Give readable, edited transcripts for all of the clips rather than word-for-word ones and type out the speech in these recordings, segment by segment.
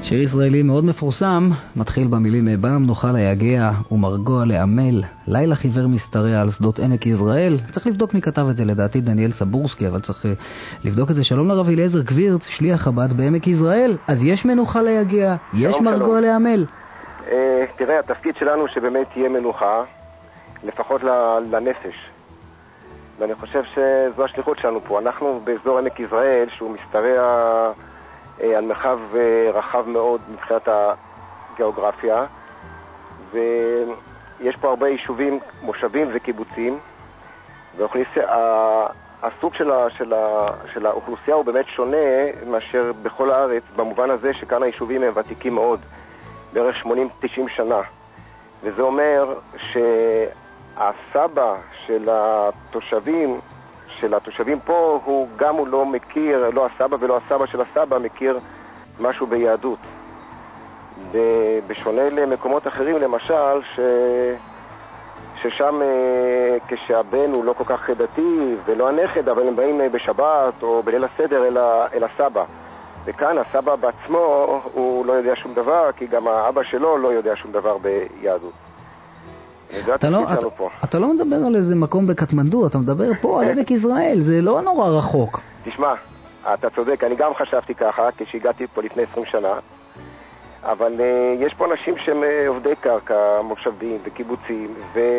שיר ישראלי מאוד מפורסם, מתחיל במילים בא המנוחה ליגע ומרגוע לעמל, לילה חיוור משתרע על שדות עמק יזרעאל. צריך לבדוק מי כתב את זה, לדעתי דניאל סבורסקי, אבל צריך לבדוק את זה. שלום לרב אליעזר גבירץ, שליח חב"ד בעמק יזרעאל. אז יש מנוחה ליגע, יש מרגוע לעמל. תראה, התפקיד שלנו שבאמת תהיה מנוחה, לפחות לנפש. ואני חושב שזו השליחות שלנו פה. אנחנו באזור עמק יזרעאל, שהוא משתרע על מרחב רחב מאוד מבחינת הגיאוגרפיה, ויש פה הרבה יישובים, מושבים וקיבוצים, והסוג של האוכלוסייה הוא באמת שונה מאשר בכל הארץ, במובן הזה שכאן היישובים הם ותיקים מאוד, בערך 80-90 שנה, וזה אומר שהסבא של התושבים פה, הוא לא מכיר, לא הסבא ולא הסבא של הסבא מכיר משהו ביהדות. בשונה למקומות אחרים, למשל, ששם כשהבן הוא לא כל כך דתי ולא הנכד, אבל הם באים בשבת או בליל הסדר אל הסבא. וכאן הסבא בעצמו הוא לא יודע שום דבר, כי גם האבא שלו לא יודע שום דבר ביהדות. אתה לא מדבר על איזה מקום בקטמנדו, אתה מדבר פה על עמק יזרעאל, זה לא נורא רחוק. תשמע, אתה צודק, אני גם חשבתי ככה כשהגעתי פה לפני 20 שנה, אבל יש פה אנשים שהם עובדי קרקע, מושבים וקיבוצים,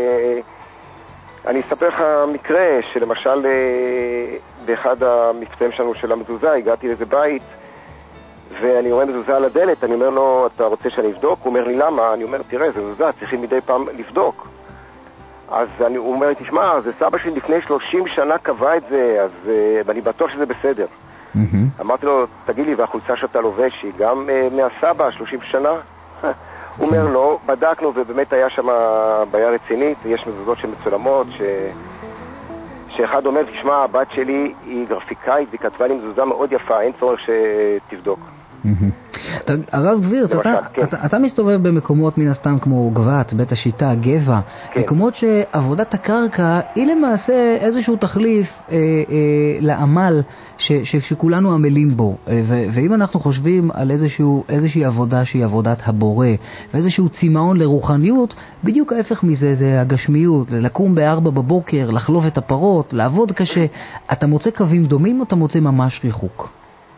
ואני אספר לך מקרה שלמשל באחד המבצעים שלנו של המזוזה, הגעתי לאיזה בית ואני רואה מזוזה על הדלת, אני אומר לו, אתה רוצה שאני אבדוק? הוא אומר לי, למה? אני אומר, תראה, זה מזוזה, צריכים מדי פעם לבדוק. אז הוא אומר לי, תשמע, זה סבא שלי לפני 30 שנה קבע את זה, ואני בטוח שזה בסדר. אמרתי לו, תגיד לי, והחולצה שאתה לובש היא גם מהסבא, 30 שנה? הוא אומר, לא, בדקנו, ובאמת היה שם בעיה רצינית, יש מזוזות שמצולמות, שאחד אומר, תשמע, הבת שלי היא גרפיקאית, והיא כתבה לי מזוזה מאוד יפה, אין צורך שתבדוק. הרב גבירץ, אתה מסתובב במקומות מן הסתם כמו גבת, בית השיטה, גבע, מקומות שעבודת הקרקע היא למעשה איזשהו תחליף לעמל שכולנו עמלים בו, ואם אנחנו חושבים על איזושהי עבודה שהיא עבודת הבורא ואיזשהו צימאון לרוחניות, בדיוק ההפך מזה זה הגשמיות, לקום ב4 בבוקר, לחלוב את הפרות, לעבוד קשה. אתה מוצא קווים דומים או אתה מוצא ממש ריחוק?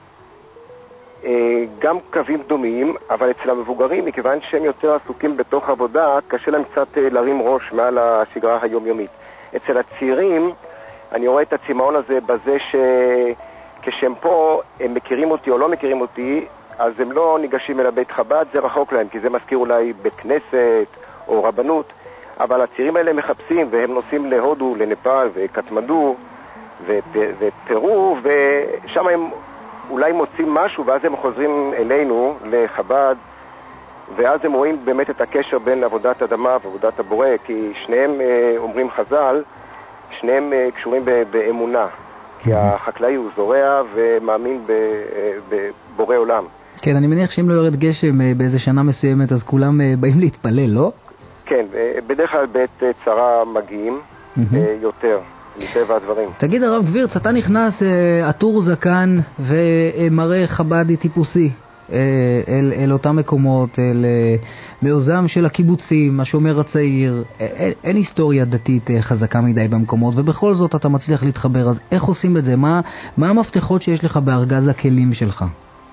גם קווים דומים, אבל אצל המבוגרים, מכיוון שהם יותר עסוקים בתוך עבודה, קשה להם קצת להרים ראש מעל השגרה היומיומית. אצל הצעירים, אני רואה את הצימאון הזה בזה שכשהם פה, הם מכירים אותי או לא מכירים אותי, אז הם לא ניגשים אל הבית חב"ד, זה רחוק להם, כי זה מזכיר אולי בית כנסת או רבנות, אבל הצעירים האלה מחפשים, והם נוסעים להודו, לנפאל וקטמנדו ופרו, ושם הם אולי מוצאים משהו, ואז הם חוזרים אלינו, לחב"ד, ואז הם רואים באמת את הקשר בין עבודת אדמה ועבודת הבורא, כי שניהם, אומרים חז"ל, שניהם קשורים באמונה, כי החקלאי הוא זורע ומאמין בבורא עולם. כן, אני מניח שאם לא יורד גשם באיזה שנה מסוימת, אז כולם באים להתפלל, לא? כן, בדרך כלל בעת צרה מגיעים יותר. מטבע הדברים. תגיד הרב גבירץ, אתה נכנס עטור זקן ומראה חב"די טיפוסי אל אותם מקומות, אל מעוזם של הקיבוצים, השומר הצעיר, אין היסטוריה דתית חזקה מדי במקומות, ובכל זאת אתה מצליח להתחבר. אז איך עושים את זה? מה המפתחות שיש לך בארגז הכלים שלך?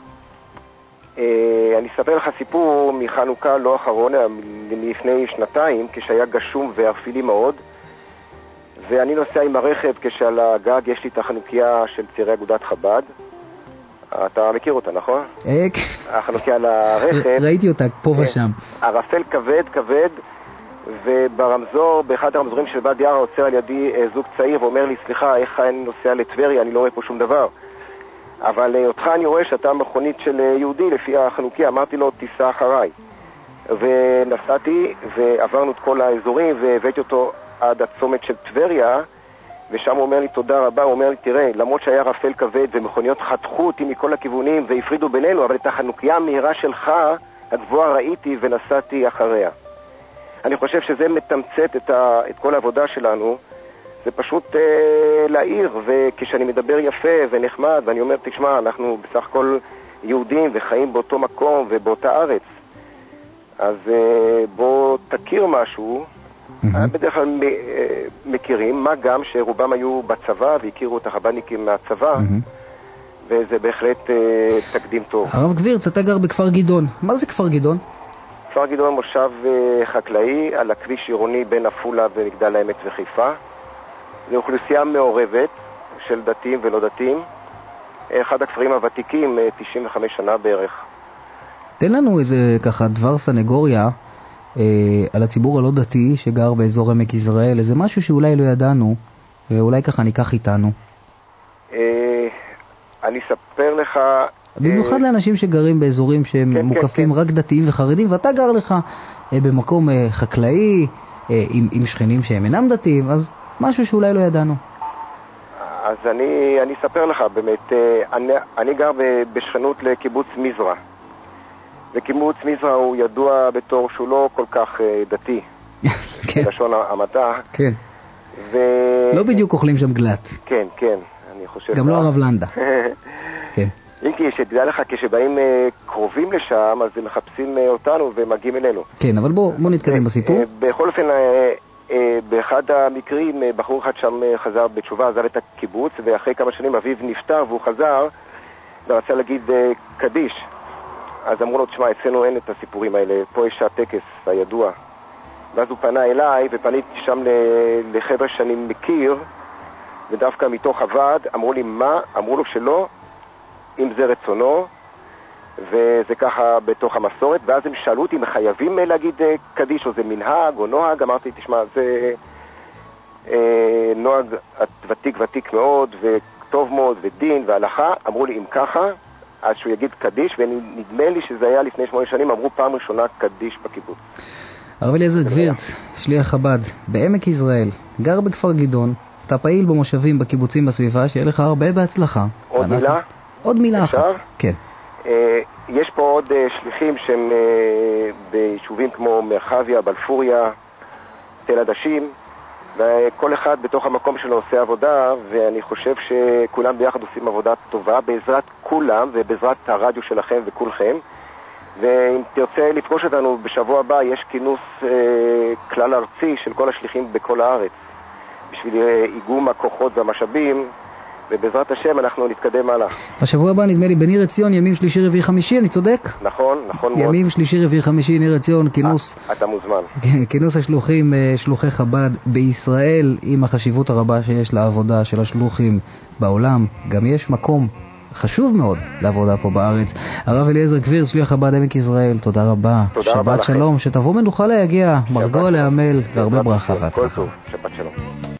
אני אספר לך סיפור מחנוכה לא אחרון, לפני 2 כשהיה גשום ואפילו מאוד, ואני נוסע עם הרכב כשעל הגג יש לי את החנוכיה של צעירי אגודת חב"ד. אתה מכיר אותה, נכון? החנוכיה על הרכב. ראיתי אותה פה ושם. ערפל כבד, וברמזור, באחד הרמזורים של ואדי ערה, עוצר על ידי זוג צעיר ואומר לי, סליחה, איך אני נוסע לטבריה, אני לא רואה פה שום דבר. אבל אותך אני רואה שאתה מכונית של יהודי לפי החנוכיה. אמרתי לו, תיסע אחריי. ונסעתי ועברנו את כל האזורים והבאתי אותו עד הצומת של טבריה, ושם הוא אומר לי תודה רבה. הוא אומר לי, תראה, למרות שהיה רפל כבד ומכוניות חתכו אותי מכל הכיוונים והפרידו בינינו, אבל את החנוכיה המהירה שלך הגבוהה ראיתי ונסעתי אחריה. אני חושב שזה מתמצת את כל העבודה שלנו. זה פשוט להעיר, וכשאני מדבר יפה ונחמד ואני אומר, תשמע, אנחנו בסך הכל יהודים וחיים באותו מקום ובאותה ארץ. אז בוא תכיר משהו, בדרך כלל מכירים, מה גם שרובם היו בצבא והכירו את החב"דניקים מהצבא, וזה בהחלט תקדים טוב. הרב גבירץ, אתה גר בכפר גדעון. מה זה כפר גדעון? כפר גדעון מושב חקלאי על הכביש עירוני בין עפולה ומגדל העמק וחיפה. זו אוכלוסייה מעורבת של דתיים ולא דתיים. אחד הכפרים הוותיקים, 95 שנה בערך. תן לנו איזה ככה דבר סנגוריה על הציבור הלא דתי שגר באזור עמק יזרעאל, איזה משהו שאולי לא ידענו ואולי ככה ניקח איתנו. אני אספר לך... במיוחד לאנשים שגרים באזורים שהם מוקפים רק דתיים וחרדים, ואתה גר לך במקום חקלאי עם שכנים שהם אינם דתיים, אז משהו שאולי לא ידענו. אז אני אספר לך באמת, אני גר בשכנות לקיבוץ מזרע, וקיבוץ מזרע הוא ידוע בתור שהוא לא כל כך דתי, בלשון המעטה. כן. לא בדיוק אוכלים שם גלת. כן, כן, אני חושב... גם לא הרב לנדה. כן. אם כי שתדע לך, כשבאים קרובים לשם, אז הם מחפשים אותנו ומגיעים אלינו. כן, אבל בוא נתקדם בסיפור. בכל אופן, באחד המקרים, בחור אחד שם חזר בתשובה, עזב את הקיבוץ, ואחרי כמה שנים אביו נפטר והוא חזר, ורצה להגיד קדיש. אז אמרו לו, תשמע, אצלנו אין את הסיפורים האלה, פה יש הטקס הידוע. ואז הוא פנה אליי, ופניתי שם לחבר'ה שאני מכיר, ודווקא מתוך הוועד, אמרו לי מה? אמרו לו שלא, אם זה רצונו, וזה ככה בתוך המסורת, ואז הם שאלו אותי אם חייבים להגיד קדיש, או זה מנהג או נוהג. אמרתי, תשמע, זה נוהג ותיק מאוד, וטוב מאוד, ודין והלכה. אמרו לי, אם ככה, אז שהוא יגיד קדיש, ונדמה לי שזה היה לפני 8 שנים, אמרו פעם ראשונה קדיש בקיבוץ. הרב אליעזר גבירץ, שליח חב"ד, בעמק יזרעאל, גר בכפר גדעון, אתה פעיל במושבים, בקיבוצים בסביבה, שיהיה לך הרבה בהצלחה. עוד מילה אחת. כן. יש פה עוד שליחים שהם ביישובים כמו מרחביה, בלפוריה, תל עדשים, וכל אחד בתוך המקום שלו עושה עבודה, ואני חושב שכולם ביחד עושים עבודה טובה, בעזרת כולם ובעזרת הרדיו שלכם וכולכם. ואם תרצה לפגוש אותנו בשבוע הבא, יש כינוס כלל ארצי של כל השליחים בכל הארץ, בשביל איגום הכוחות והמשאבים, ובעזרת השם אנחנו נתקדם הלאה. בשבוע הבא נדמה לי בניר עציון, ימים שלישי רביעי חמישי, אני צודק? נכון מאוד. ימים שלישי רביעי חמישי, ניר עציון, כינוס... אתה מוזמן. כינוס השלוחים, שלוחי חב"ד בישראל, עם החשיבות הרבה שיש לעבודה של השלוחים בעולם. גם יש מקום חשוב מאוד לעבודה פה בארץ. הרב אליעזר גבירץ, שליח חב"ד עמק יזרעאל, תודה רבה. תודה רבה לכם. שבת שלום, שתבוא מנוחה להגיע, מרגוע לעמל, והרבה ברכה. כל טוב, שבת שלום.